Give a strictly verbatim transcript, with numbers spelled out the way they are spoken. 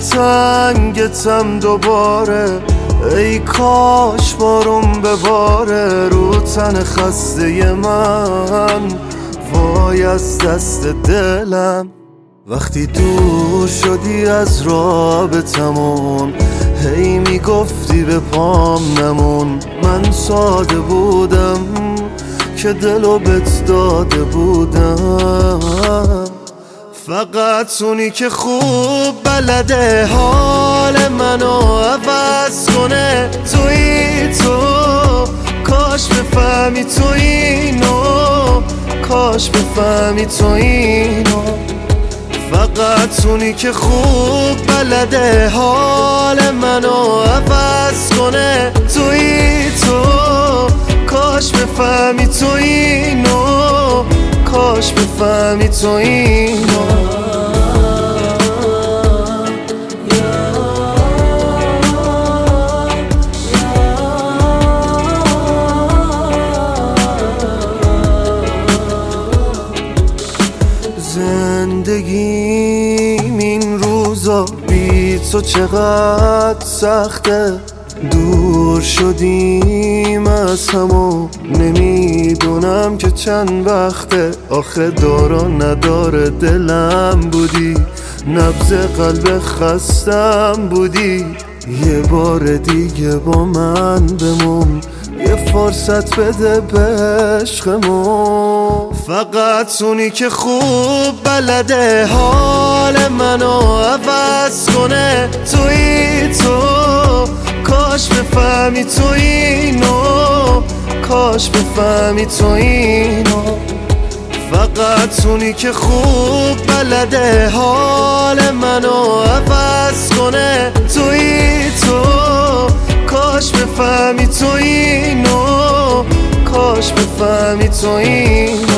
تنگتم دوباره، ای کاش بارون بباره رو تن خسته من، وای از دست دلم. وقتی دور شدی از رابطمون، هی میگفتی به پام نمون. من ساده بودم که دلو بهت داده بودم، فقط اونی که خوب بلده حال منو عوض کنه. تویی تو، کاش بفهمی تو اینو، کاش بفهمی تو اینو. فقط اونی که خوب بلده حال منو عوض کنه. تویی تو، کاش بفهمی تو اینو، کاش بفهمی تو اینو. زندگیم این روزا بی تو چقدر سخته، دور شدیم از همو نمیدونم که چند وقته. آخه دارا نداره دلم بودی، نبض قلب خستم بودی. یه بار دیگه با من بمون، یه فرصت بده به عشقمون. فقط اونی که خوب بلده حال منو عوض کنه. تویی تو، کاش بفهمی تو اینو، کاش بفهمی تو اینو. فقط اونی که خوب بلده حال منو عوض کنه. تویی تو، کاش بفهمی تو اینو، کاش بفهمی تو اینو.